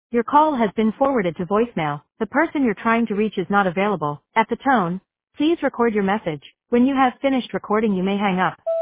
Your call has been forwarded to voicemail. The person you're trying to reach is not available. At the tone, please record your message. When you have finished recording, you may hang up.